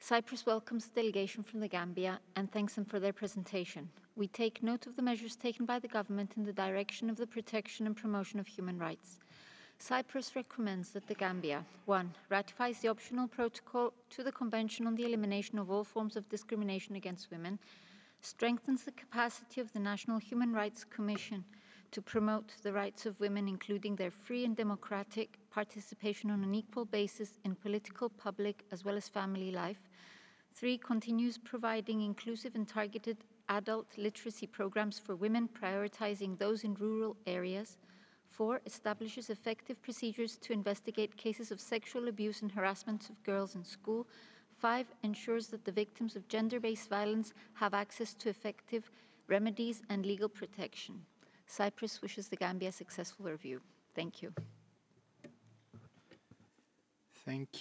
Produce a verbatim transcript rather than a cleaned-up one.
Cyprus welcomes the delegation from the Gambia and thanks them for their presentation. We take note of the measures taken by the government in the direction of the protection and promotion of human rights. Cyprus recommends that the Gambia, one, ratifies the optional protocol to the Convention on the Elimination of All Forms of Discrimination against Women, strengthens the capacity of the National Human Rights Commission to promote the rights of women, including their free and democratic participation on an equal basis in political, public, as well as family life. Three, continues providing inclusive and targeted adult literacy programs for women, prioritizing those in rural areas. Four, establishes effective procedures to investigate cases of sexual abuse and harassment of girls in school. Five, ensures that the victims of gender-based violence have access to effective remedies and legal protection. Cyprus wishes the Gambia a successful review. Thank you. Thank